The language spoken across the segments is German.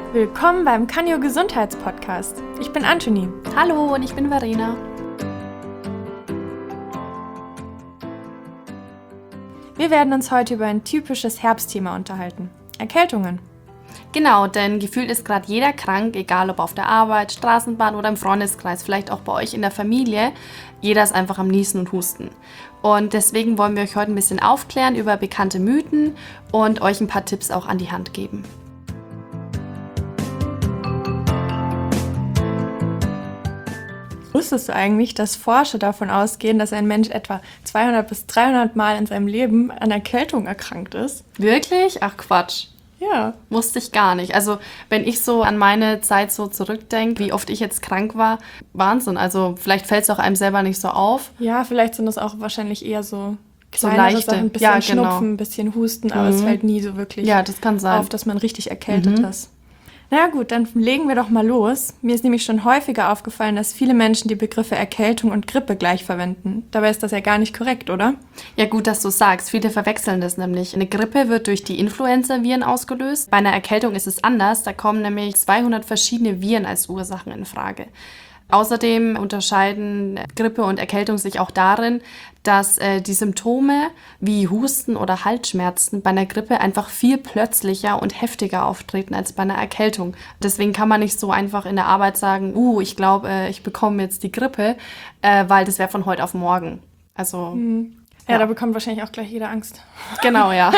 Willkommen beim Canio Gesundheitspodcast. Ich bin Anthony. Hallo und ich bin Verena. Wir werden uns heute über ein typisches Herbstthema unterhalten: Erkältungen. Genau, denn gefühlt ist gerade jeder krank, egal ob auf der Arbeit, Straßenbahn oder im Freundeskreis, vielleicht auch bei euch in der Familie. Jeder ist einfach am Niesen und Husten. Und deswegen wollen wir euch heute ein bisschen aufklären über bekannte Mythen und euch ein paar Tipps auch an die Hand geben. Wusstest du eigentlich, dass Forscher davon ausgehen, dass ein Mensch etwa 200 bis 300 Mal in seinem Leben an Erkältung erkrankt ist? Wirklich? Ach Quatsch. Ja. Wusste ich gar nicht. Also wenn ich so an meine Zeit so zurückdenke, wie oft ich jetzt krank war, Wahnsinn. Also vielleicht fällt es auch einem selber nicht so auf. Ja, vielleicht sind das auch wahrscheinlich eher so kleinere leichte Sachen, ein bisschen ja, genau. Schnupfen, ein bisschen Husten, aber es fällt nie so wirklich das kann sein. auf, dass man richtig erkältet ist. Na ja, gut, dann legen wir doch mal los. Mir ist nämlich schon häufiger aufgefallen, dass viele Menschen die Begriffe Erkältung und Grippe gleich verwenden. Dabei ist das ja gar nicht korrekt, oder? Ja, gut, dass du sagst. Viele verwechseln das nämlich. Eine Grippe wird durch die Influenza-Viren ausgelöst. Bei einer Erkältung ist es anders. Da kommen nämlich 200 verschiedene Viren als Ursachen in Frage. Außerdem unterscheiden Grippe und Erkältung sich auch darin, dass die Symptome wie Husten oder Halsschmerzen bei einer Grippe einfach viel plötzlicher und heftiger auftreten als bei einer Erkältung. Deswegen kann man nicht so einfach in der Arbeit sagen, ich glaube, ich bekomme jetzt die Grippe, weil das wäre von heute auf morgen. Also Ja, da bekommt wahrscheinlich auch gleich jeder Angst. Genau, ja.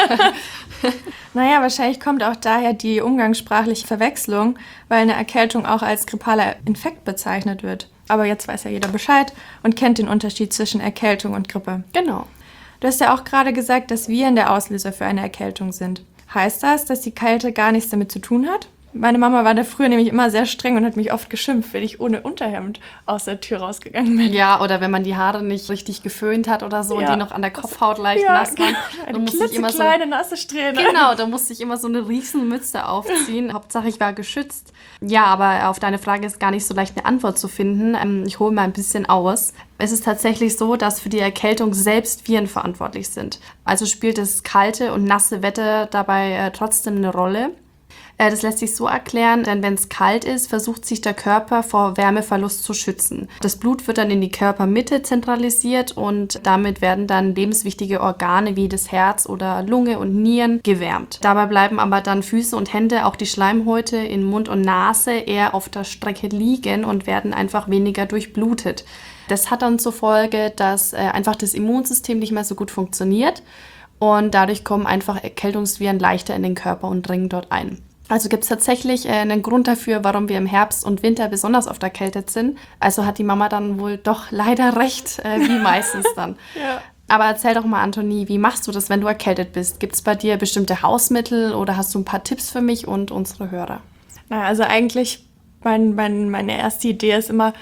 Naja, wahrscheinlich kommt auch daher die umgangssprachliche Verwechslung, weil eine Erkältung auch als grippaler Infekt bezeichnet wird. Aber jetzt weiß ja jeder Bescheid und kennt den Unterschied zwischen Erkältung und Grippe. Genau. Du hast ja auch gerade gesagt, dass Viren der Auslöser für eine Erkältung sind. Heißt das, dass die Kälte gar nichts damit zu tun hat? Meine Mama war da früher nämlich immer sehr streng und hat mich oft geschimpft, wenn ich ohne Unterhemd aus der Tür rausgegangen bin. Ja, oder wenn man die Haare nicht richtig geföhnt hat oder so und die noch an der Kopfhaut leicht nass waren. Eine klitzekleine nasse Strähne. Genau, da musste ich immer so eine Riesenmütze aufziehen. Hauptsache, ich war geschützt. Ja, aber auf deine Frage ist gar nicht so leicht eine Antwort zu finden. Ich hole mal ein bisschen aus. Es ist tatsächlich so, dass für die Erkältung selbst Viren verantwortlich sind. Also spielt das kalte und nasse Wetter dabei trotzdem eine Rolle. Das lässt sich so erklären, denn wenn es kalt ist, versucht sich der Körper vor Wärmeverlust zu schützen. Das Blut wird dann in die Körpermitte zentralisiert und damit werden dann lebenswichtige Organe wie das Herz oder Lunge und Nieren gewärmt. Dabei bleiben aber dann Füße und Hände, auch die Schleimhäute in Mund und Nase eher auf der Strecke liegen und werden einfach weniger durchblutet. Das hat dann zur Folge, dass einfach das Immunsystem nicht mehr so gut funktioniert und dadurch kommen einfach Erkältungsviren leichter in den Körper und dringen dort ein. Also gibt es tatsächlich einen Grund dafür, warum wir im Herbst und Winter besonders oft erkältet sind. Also hat die Mama dann wohl doch leider recht, wie meistens dann. Ja. Aber erzähl doch mal, Anthony, wie machst du das, wenn du erkältet bist? Gibt es bei dir bestimmte Hausmittel oder hast du ein paar Tipps für mich und unsere Hörer? Na, also eigentlich, meine erste Idee ist immer,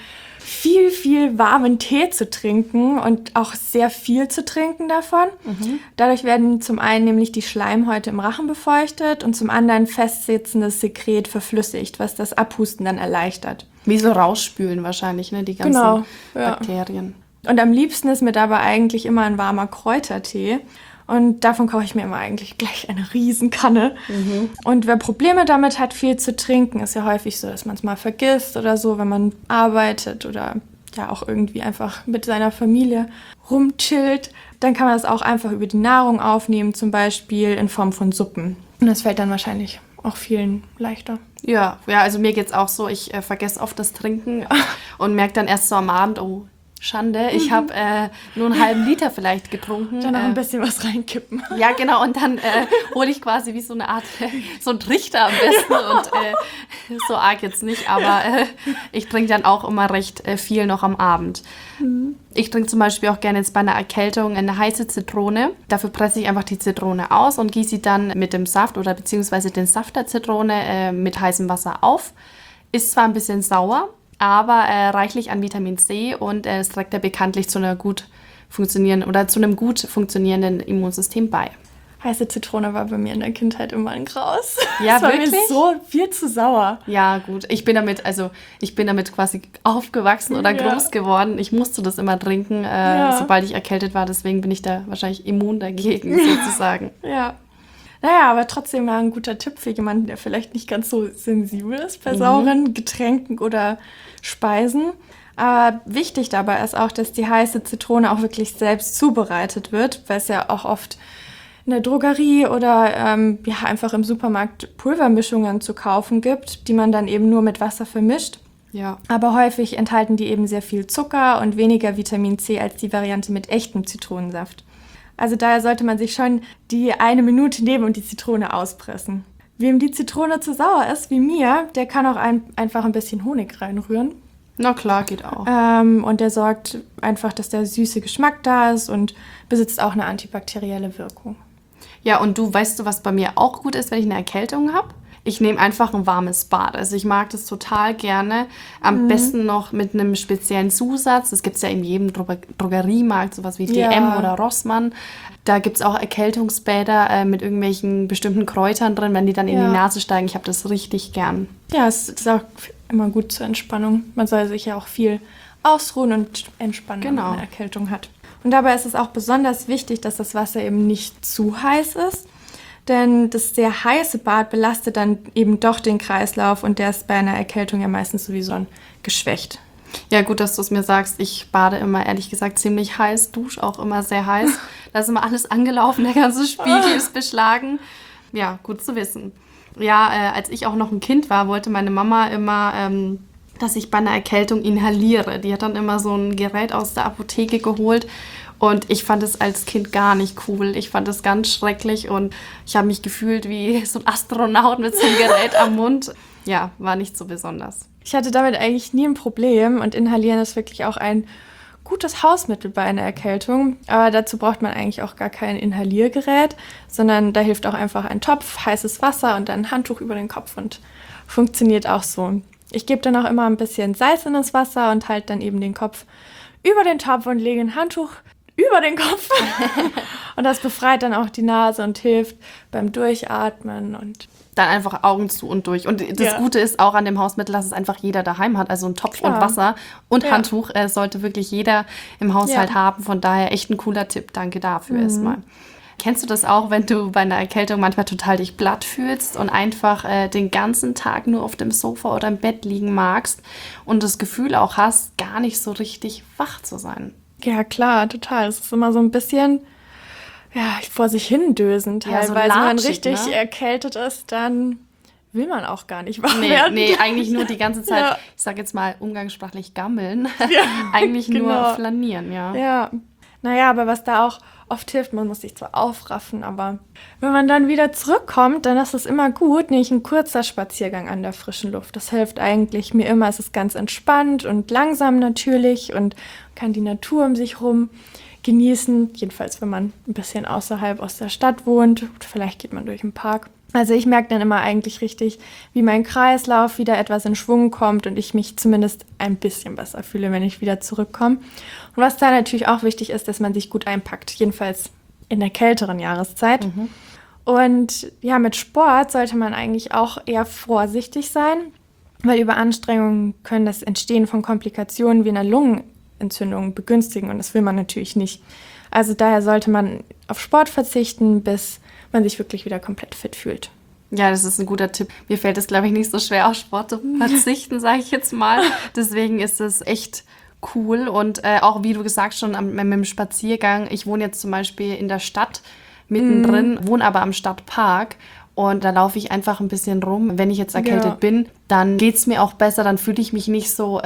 viel warmen Tee zu trinken und auch sehr viel zu trinken davon. Dadurch werden zum einen nämlich die Schleimhäute im Rachen befeuchtet und zum anderen festsitzendes Sekret verflüssigt, was das Abhusten dann erleichtert. Wie so rausspülen wahrscheinlich, ne, die ganzen Bakterien. Und am liebsten ist mir dabei eigentlich immer ein warmer Kräutertee. Und davon koche ich mir immer eigentlich gleich eine Riesenkanne. Und wer Probleme damit hat, viel zu trinken, ist ja häufig so, dass man es mal vergisst oder so, wenn man arbeitet oder ja auch irgendwie einfach mit seiner Familie rumchillt. Dann kann man das auch einfach über die Nahrung aufnehmen, zum Beispiel in Form von Suppen. Und das fällt dann wahrscheinlich auch vielen leichter. Ja, also mir geht's auch so, ich vergesse oft das Trinken und merke dann erst so am Abend, oh, Schande, ich habe nur einen halben Liter vielleicht getrunken. Dann noch ein bisschen was reinkippen. Ja, genau, und dann hole ich quasi wie so eine Art, so einen Trichter am besten und so arg jetzt nicht, aber ich trinke dann auch immer recht viel noch am Abend. Ich trinke zum Beispiel auch gerne jetzt bei einer Erkältung eine heiße Zitrone. Dafür presse ich einfach die Zitrone aus und gieße sie dann mit dem Saft oder beziehungsweise den Saft der Zitrone mit heißem Wasser auf. Ist zwar ein bisschen sauer, aber reichlich an Vitamin C und es trägt ja bekanntlich zu einem gut funktionierenden Immunsystem bei. Heiße Zitrone war bei mir in der Kindheit immer ein Graus. Ja, das war wirklich? mir so viel zu sauer. Ja, gut. Ich bin damit quasi aufgewachsen oder groß geworden. Ich musste das immer trinken, sobald ich erkältet war. Deswegen bin ich da wahrscheinlich immun dagegen, sozusagen. Ja. Naja, aber trotzdem mal ein guter Tipp für jemanden, der vielleicht nicht ganz so sensibel ist bei sauren Getränken oder Speisen. Aber wichtig dabei ist auch, dass die heiße Zitrone auch wirklich selbst zubereitet wird, weil es ja auch oft in der Drogerie oder einfach im Supermarkt Pulvermischungen zu kaufen gibt, die man dann eben nur mit Wasser vermischt. Ja. Aber häufig enthalten die eben sehr viel Zucker und weniger Vitamin C als die Variante mit echtem Zitronensaft. Also daher sollte man sich schon die 1 Minute nehmen und die Zitrone auspressen. Wem die Zitrone zu sauer ist, wie mir, der kann auch einfach ein bisschen Honig reinrühren. Na klar, geht auch. Und der sorgt einfach, dass der süße Geschmack da ist und besitzt auch eine antibakterielle Wirkung. Ja, und weißt du, was bei mir auch gut ist, wenn ich eine Erkältung habe? Ich nehme einfach ein warmes Bad. Also ich mag das total gerne. Am besten noch mit einem speziellen Zusatz. Das gibt es ja in jedem Drogeriemarkt, sowas wie DM oder Rossmann. Da gibt es auch Erkältungsbäder mit irgendwelchen bestimmten Kräutern drin, wenn die dann in die Nase steigen. Ich habe das richtig gern. Ja, es ist auch immer gut zur Entspannung. Man soll sich ja auch viel ausruhen und entspannen, wenn man eine Erkältung hat. Und dabei ist es auch besonders wichtig, dass das Wasser eben nicht zu heiß ist. Denn das sehr heiße Bad belastet dann eben doch den Kreislauf und der ist bei einer Erkältung ja meistens sowieso geschwächt. Ja, gut, dass du es mir sagst. Ich bade immer, ehrlich gesagt, ziemlich heiß, dusche auch immer sehr heiß. Da ist immer alles angelaufen, der ganze Spiegel ist beschlagen. Ja, gut zu wissen. Ja, als ich auch noch ein Kind war, wollte meine Mama immer, dass ich bei einer Erkältung inhaliere. Die hat dann immer so ein Gerät aus der Apotheke geholt. Und ich fand es als Kind gar nicht cool. Ich fand es ganz schrecklich und ich habe mich gefühlt wie so ein Astronaut mit so einem Gerät am Mund. Ja, war nicht so besonders. Ich hatte damit eigentlich nie ein Problem und Inhalieren ist wirklich auch ein gutes Hausmittel bei einer Erkältung. Aber dazu braucht man eigentlich auch gar kein Inhaliergerät, sondern da hilft auch einfach ein Topf, heißes Wasser und dann ein Handtuch über den Kopf und funktioniert auch so. Ich gebe dann auch immer ein bisschen Salz in das Wasser und halte dann eben den Kopf über den Topf und lege ein Handtuch über den Kopf. Und das befreit dann auch die Nase und hilft beim Durchatmen. Und dann einfach Augen zu und durch. Und das Gute ist auch an dem Hausmittel, dass es einfach jeder daheim hat. Also ein Topf und Wasser und Handtuch sollte wirklich jeder im Haushalt haben. Von daher echt ein cooler Tipp. Danke dafür erstmal. Kennst du das auch, wenn du bei einer Erkältung manchmal total dich platt fühlst und einfach den ganzen Tag nur auf dem Sofa oder im Bett liegen magst und das Gefühl auch hast, gar nicht so richtig wach zu sein? Ja, klar, total. Es ist immer so ein bisschen vor sich hin dösen teilweise. Ja, so wenn man latschig, richtig ne? erkältet ist, dann will man auch gar nicht wach werden. Nee, eigentlich nur die ganze Zeit, ich sag jetzt mal umgangssprachlich gammeln. Eigentlich nur flanieren, Ja. Naja, aber was da auch oft hilft, man muss sich zwar aufraffen, aber wenn man dann wieder zurückkommt, dann ist es immer gut, nämlich ein kurzer Spaziergang an der frischen Luft. Das hilft eigentlich mir immer. Es ist ganz entspannt und langsam natürlich und kann die Natur um sich rum genießen. Jedenfalls, wenn man ein bisschen außerhalb aus der Stadt wohnt. Vielleicht geht man durch den Park. Also ich merke dann immer eigentlich richtig, wie mein Kreislauf wieder etwas in Schwung kommt und ich mich zumindest ein bisschen besser fühle, wenn ich wieder zurückkomme. Und was da natürlich auch wichtig ist, dass man sich gut einpackt, jedenfalls in der kälteren Jahreszeit. Und ja, mit Sport sollte man eigentlich auch eher vorsichtig sein, weil Überanstrengungen können das Entstehen von Komplikationen wie einer Lungenentzündung begünstigen und das will man natürlich nicht. Also daher sollte man auf Sport verzichten, bis man sich wirklich wieder komplett fit fühlt. Ja, das ist ein guter Tipp. Mir fällt es, glaube ich, nicht so schwer, auf Sport zu verzichten, sage ich jetzt mal. Deswegen ist es echt cool. Und auch, wie du gesagt schon, mit dem Spaziergang. Ich wohne jetzt zum Beispiel in der Stadt mittendrin, wohne aber am Stadtpark. Und da laufe ich einfach ein bisschen rum. Wenn ich jetzt erkältet bin, dann geht es mir auch besser. Dann fühle ich mich nicht so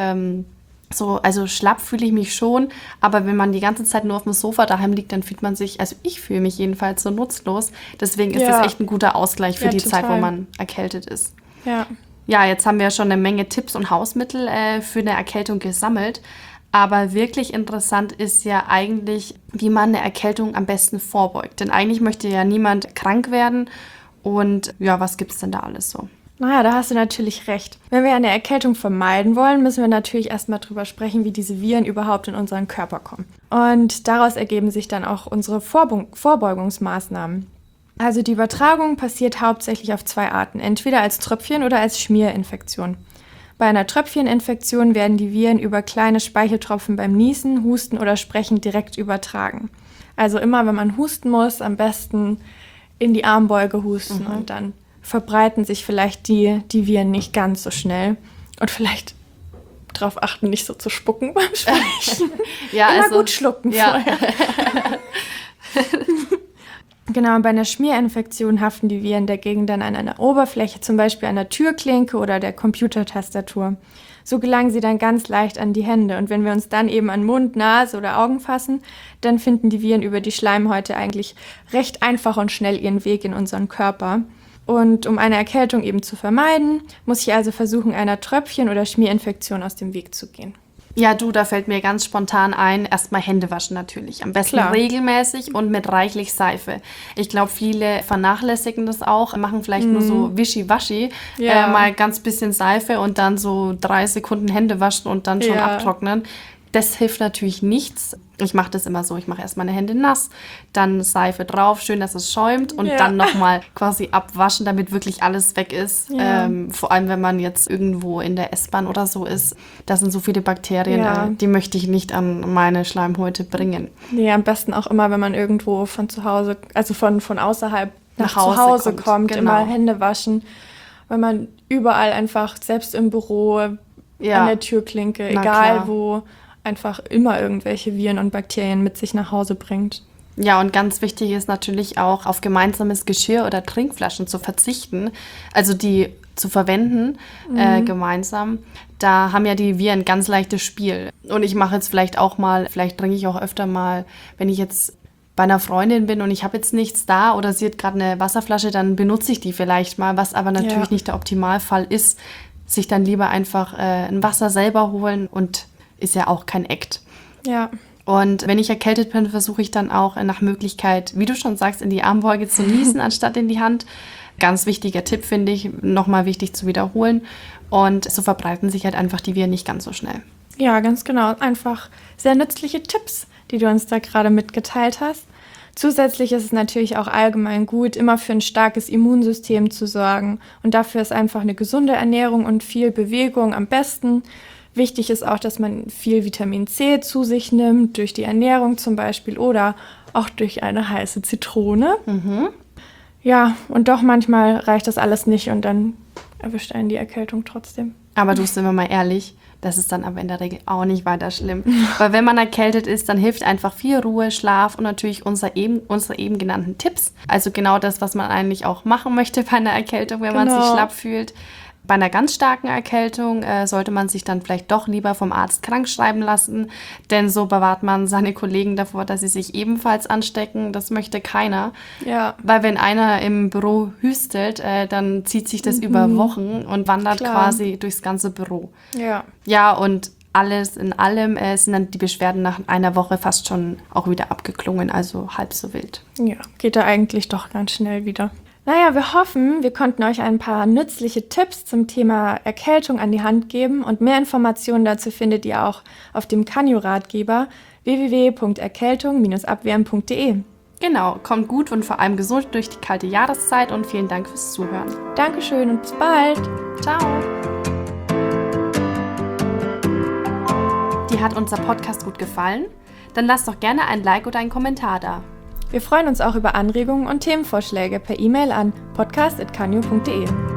also schlapp fühle ich mich schon, aber wenn man die ganze Zeit nur auf dem Sofa daheim liegt, dann fühlt man sich, also ich fühle mich jedenfalls so nutzlos. Deswegen ist das echt ein guter Ausgleich für die total. Zeit, wo man erkältet ist. Ja. Ja, jetzt haben wir schon eine Menge Tipps und Hausmittel für eine Erkältung gesammelt. Aber wirklich interessant ist ja eigentlich, wie man eine Erkältung am besten vorbeugt. Denn eigentlich möchte ja niemand krank werden. Und ja, was gibt es denn da alles so? Naja, da hast du natürlich recht. Wenn wir eine Erkältung vermeiden wollen, müssen wir natürlich erstmal drüber sprechen, wie diese Viren überhaupt in unseren Körper kommen. Und daraus ergeben sich dann auch unsere Vorbeugungsmaßnahmen. Also die Übertragung passiert hauptsächlich auf 2 Arten, entweder als Tröpfchen oder als Schmierinfektion. Bei einer Tröpfcheninfektion werden die Viren über kleine Speicheltropfen beim Niesen, Husten oder Sprechen direkt übertragen. Also immer, wenn man husten muss, am besten in die Armbeuge husten und dann verbreiten sich vielleicht die Viren nicht ganz so schnell. Und vielleicht darauf achten, nicht so zu spucken beim Sprechen. Ja, Immer also, gut schlucken vorher. Genau, und bei einer Schmierinfektion haften die Viren dagegen dann an einer Oberfläche, zum Beispiel an der Türklinke oder der Computertastatur. So gelangen sie dann ganz leicht an die Hände. Und wenn wir uns dann eben an Mund, Nase oder Augen fassen, dann finden die Viren über die Schleimhäute eigentlich recht einfach und schnell ihren Weg in unseren Körper. Und um eine Erkältung eben zu vermeiden, muss ich also versuchen, einer Tröpfchen- oder Schmierinfektion aus dem Weg zu gehen. Ja, du, da fällt mir ganz spontan ein, erstmal Hände waschen natürlich. Am besten regelmäßig und mit reichlich Seife. Ich glaube, viele vernachlässigen das auch, machen vielleicht nur so wischiwaschi, mal ganz bisschen Seife und dann so 3 Sekunden Hände waschen und dann schon abtrocknen. Das hilft natürlich nichts. Ich mache das immer so, ich mache erst meine Hände nass, dann Seife drauf, schön, dass es schäumt und dann nochmal quasi abwaschen, damit wirklich alles weg ist. Ja. Vor allem, wenn man jetzt irgendwo in der S-Bahn oder so ist, da sind so viele Bakterien, die möchte ich nicht an meine Schleimhäute bringen. Nee, am besten auch immer, wenn man irgendwo von zu Hause, also von außerhalb nach zu Hause kommt, immer Hände waschen, weil man überall einfach, selbst im Büro, an der Türklinke, egal wo, einfach immer irgendwelche Viren und Bakterien mit sich nach Hause bringt. Ja, und ganz wichtig ist natürlich auch, auf gemeinsames Geschirr oder Trinkflaschen zu verzichten, also die zu verwenden gemeinsam. Da haben ja die Viren ein ganz leichtes Spiel. Und ich mache jetzt vielleicht trinke ich auch öfter mal, wenn ich jetzt bei einer Freundin bin und ich habe jetzt nichts da oder sie hat gerade eine Wasserflasche, dann benutze ich die vielleicht mal, was aber natürlich nicht der Optimalfall ist, sich dann lieber einfach ein Wasser selber holen und ist ja auch kein Act. Ja. Und wenn ich erkältet bin, versuche ich dann auch nach Möglichkeit, wie du schon sagst, in die Armbeuge zu niesen, anstatt in die Hand. Ganz wichtiger Tipp, finde ich, nochmal wichtig zu wiederholen. Und so verbreiten sich halt einfach die Viren nicht ganz so schnell. Ja, ganz genau. Einfach sehr nützliche Tipps, die du uns da gerade mitgeteilt hast. Zusätzlich ist es natürlich auch allgemein gut, immer für ein starkes Immunsystem zu sorgen. Und dafür ist einfach eine gesunde Ernährung und viel Bewegung am besten. Wichtig ist auch, dass man viel Vitamin C zu sich nimmt, durch die Ernährung zum Beispiel oder auch durch eine heiße Zitrone. Ja, und doch manchmal reicht das alles nicht und dann erwischt einen die Erkältung trotzdem. Aber du, sind wir mal ehrlich, das ist dann aber in der Regel auch nicht weiter schlimm. Weil wenn man erkältet ist, dann hilft einfach viel Ruhe, Schlaf und natürlich unsere eben genannten Tipps. Also genau das, was man eigentlich auch machen möchte bei einer Erkältung, wenn man sich schlapp fühlt. Bei einer ganz starken Erkältung sollte man sich dann vielleicht doch lieber vom Arzt krank schreiben lassen, denn so bewahrt man seine Kollegen davor, dass sie sich ebenfalls anstecken. Das möchte keiner. Ja. Weil wenn einer im Büro hüstelt, dann zieht sich das über Wochen und wandert quasi durchs ganze Büro. Ja. Ja, und alles in allem sind dann die Beschwerden nach einer Woche fast schon auch wieder abgeklungen, also halb so wild. Ja, geht da eigentlich doch ganz schnell wieder. Naja, wir hoffen, wir konnten euch ein paar nützliche Tipps zum Thema Erkältung an die Hand geben und mehr Informationen dazu findet ihr auch auf dem Canio-Ratgeber www.erkältung-abwehren.de. Genau, kommt gut und vor allem gesund durch die kalte Jahreszeit und vielen Dank fürs Zuhören. Dankeschön und bis bald. Ciao. Dir hat unser Podcast gut gefallen? Dann lass doch gerne ein Like oder einen Kommentar da. Wir freuen uns auch über Anregungen und Themenvorschläge per E-Mail an podcast@canio.de.